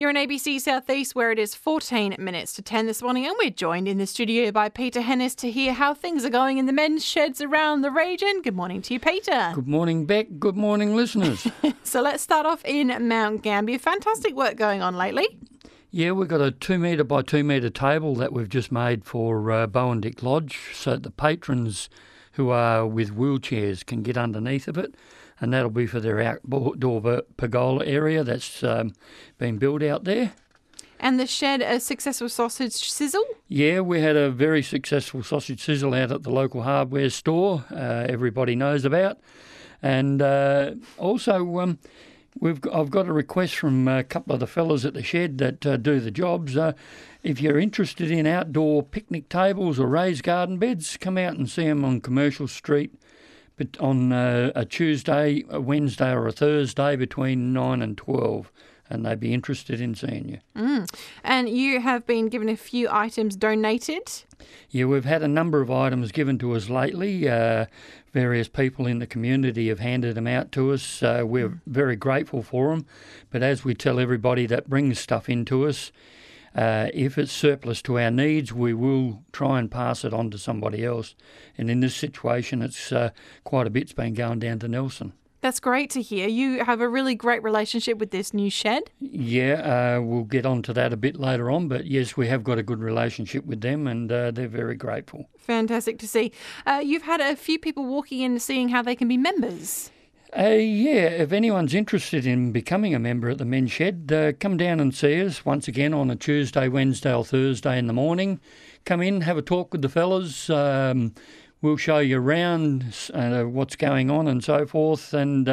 You're in ABC Southeast, where it is 14 minutes to 10 this morning, and we're joined in the studio by Peter Hennis to hear how things are going in the men's sheds around the region. Good morning to you, Peter. Good morning, Beck. Good morning, listeners. So let's start off in Mount Gambier. Fantastic work going on lately. Yeah, we've got a 2 metre by 2 metre table that we've just made for Bowen Dick Lodge, so that the patrons who are with wheelchairs can get underneath of it, and that'll be for their outdoor pergola area that's been built out there. And the shed, a successful sausage sizzle? Yeah, we had a very successful sausage sizzle out at the local hardware store, everybody knows about. And also I've got a request from a couple of the fellas at the shed that do the jobs. If you're interested in outdoor picnic tables or raised garden beds, come out and see them on Commercial Street but on a Tuesday, a Wednesday or a Thursday between 9 and 12, and they'd be interested in seeing you. And you have been given a few items donated? Yeah, we've had a number of items given to us lately. Various people in the community have handed them out to us. We're very grateful for them. But as we tell everybody that brings stuff into us, if it's surplus to our needs, we will try and pass it on to somebody else. And in this situation, it's quite a bit's been going down to Nelson. That's great to hear. You have a really great relationship with this new shed? Yeah, we'll get on to that a bit later on, but yes, we have got a good relationship with them, and they're very grateful. Fantastic to see. You've had a few people walking in seeing how they can be members. Yeah, if anyone's interested in becoming a member at the Men's Shed, come down and see us once again on a Tuesday, Wednesday or Thursday in the morning. Come in, have a talk with the fellas. We'll show you around what's going on and so forth. And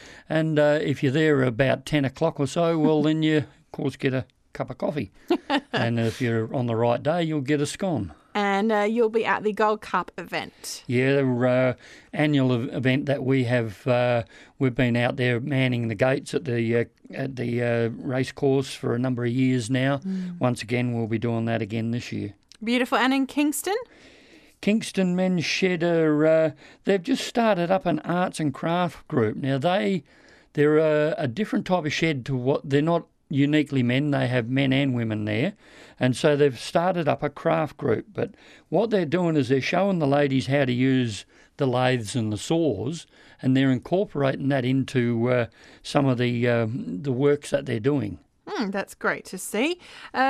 if you're there about 10 o'clock or so, well, then you, of course, get a cup of coffee. And if you're on the right day, you'll get a scone. And you'll be at the Gold Cup event. Yeah, the annual event that we have. We've been out there manning the gates at the race course for a number of years now. Once again, we'll be doing that again this year. Beautiful. And in Kingston? Kingston Men's Shed they've just started up an arts and craft group. Now they're a different type of shed to what they're not uniquely men. They have men and women there, and so they've started up a craft group. But what they're doing is they're showing the ladies how to use the lathes and the saws, and they're incorporating that into some of the works that they're doing. That's great to see.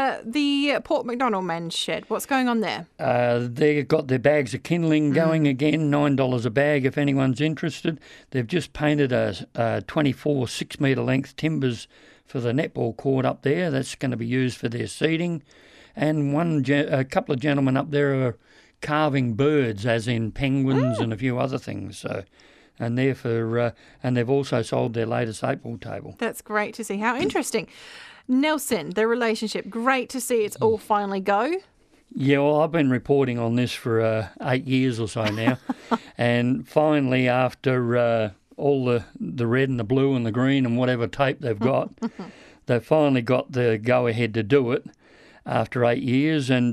The Port Macdonald Men's Shed, what's going on there? They've got their bags of kindling going again, $9 a bag if anyone's interested. They've just painted a 24 6-metre length timbers for the netball court up there. That's going to be used for their seating. And a couple of gentlemen up there are carving birds, as in penguins and a few other things. So, and they're for, and they've also sold their latest 8-ball table. That's great to see. How interesting. Nelson, the relationship, great to see it's all finally go. Yeah, well, I've been reporting on this for 8 years or so now. And finally, after all the red and the blue and the green and whatever tape they've got, they've finally got the go-ahead to do it after 8 years, and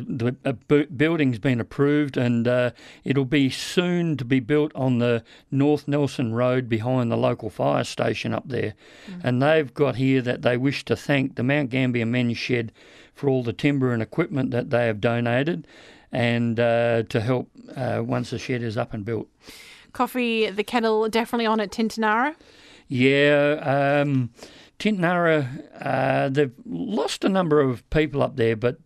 the building's been approved, and it'll be soon to be built on the North Nelson Road behind the local fire station up there. And they've got here that they wish to thank the Mount Gambier Men's Shed for all the timber and equipment that they have donated, and to help once the shed is up and built. Coffee, the kettle, definitely on at Tintinara? Yeah, Tintinara, they've lost a number of people up there, but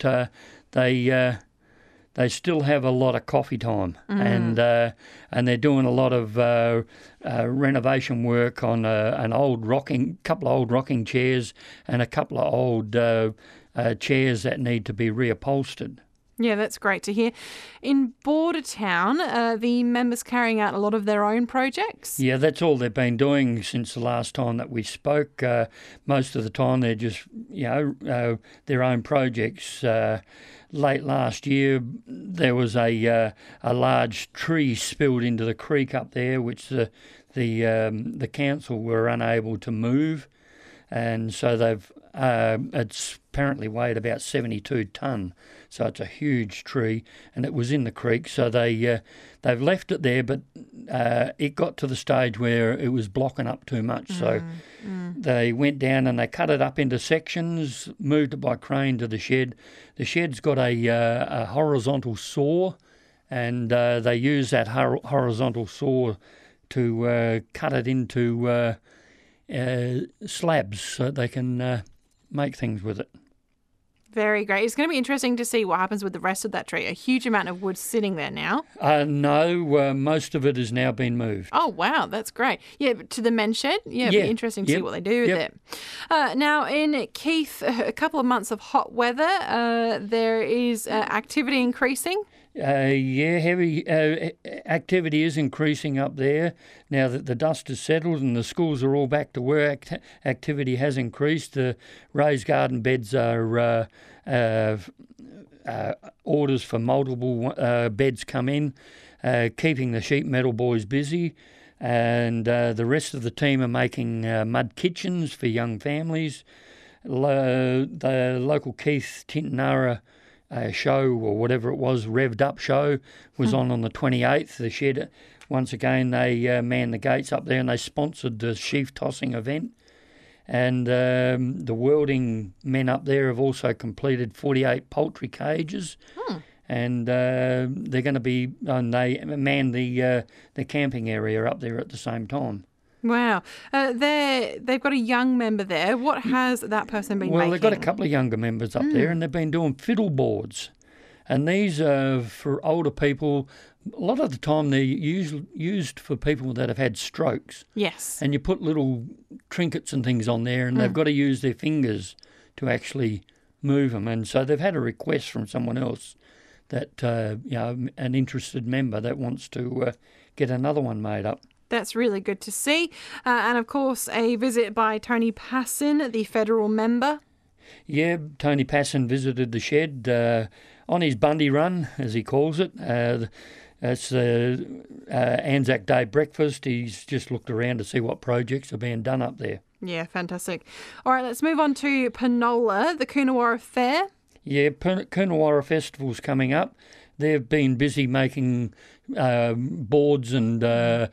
they still have a lot of coffee time, and they're doing a lot of renovation work on couple of old rocking chairs and a couple of old chairs that need to be reupholstered. Yeah, that's great to hear. In Bordertown, the members carrying out a lot of their own projects? Yeah, that's all they've been doing since the last time that we spoke. Most of the time they're just, their own projects. Late last year, there was a large tree spilled into the creek up there, which the council were unable to move. And so they've it's apparently weighed about 72 tonne, so it's a huge tree, and it was in the creek. So they've left it there, but it got to the stage where it was blocking up too much. So they went down and they cut it up into sections, moved it by crane to the shed. The shed's got a horizontal saw, and they use that horizontal saw to cut it into slabs so they can make things with it. Very great. It's going to be interesting to see what happens with the rest of that tree. A huge amount of wood sitting there now. No, most of it has now been moved. Oh, wow. That's great. Yeah, but to the men's shed? Yeah, it'll be interesting to see what they do with it. Now, in Keith, a couple of months of hot weather, there is activity increasing. Heavy activity is increasing up there now that the dust has settled and the schools are all back to work. Activity has increased. The raised garden beds are orders for multiple beds come in, keeping the sheet metal boys busy. And the rest of the team are making mud kitchens for young families. The local Keith Tintinara show, or whatever it was, Revved Up show, was on the 28th. The shed, once again, they manned the gates up there and they sponsored the sheaf tossing event. And the welding men up there have also completed 48 poultry cages. And they're going to be, and they manned the camping area up there at the same time. Wow. They've got a young member there. What has that person been making? Well, they've got a couple of younger members up there, and they've been doing fiddle boards. And these are for older people. A lot of the time they're used for people that have had strokes. Yes. And you put little trinkets and things on there, and they've got to use their fingers to actually move them. And so they've had a request from someone else that, an interested member that wants to get another one made up. That's really good to see. And, of course, a visit by Tony Passon, the federal member. Yeah, Tony Passon visited the shed on his Bundy run, as he calls it. It's the Anzac Day breakfast. He's just looked around to see what projects are being done up there. Yeah, fantastic. All right, let's move on to Penola, the Coonawarra Fair. Yeah, Coonawarra Festival's coming up. They've been busy making boards and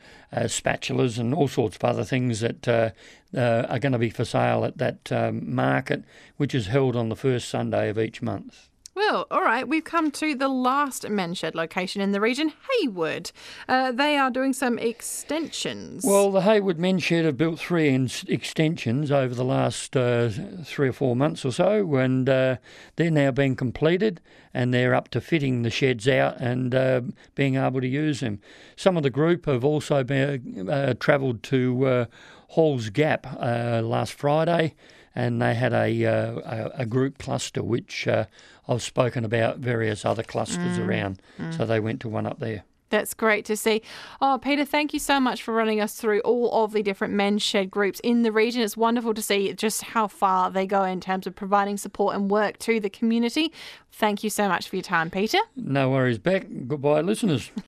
spatulas and all sorts of other things that are going to be for sale at that market, which is held on the first Sunday of each month. Well, all right, we've come to the last men's shed location in the region, Hayward. They are doing some extensions. Well, the Hayward men's shed have built 3 extensions over the last 3 or 4 months or so, and they're now being completed, and they're up to fitting the sheds out and being able to use them. Some of the group have also travelled to Halls Gap last Friday, and they had a group cluster, which I've spoken about various other clusters around. So they went to one up there. That's great to see. Oh, Peter, thank you so much for running us through all of the different men's shed groups in the region. It's wonderful to see just how far they go in terms of providing support and work to the community. Thank you so much for your time, Peter. No worries, Beck. Goodbye, listeners.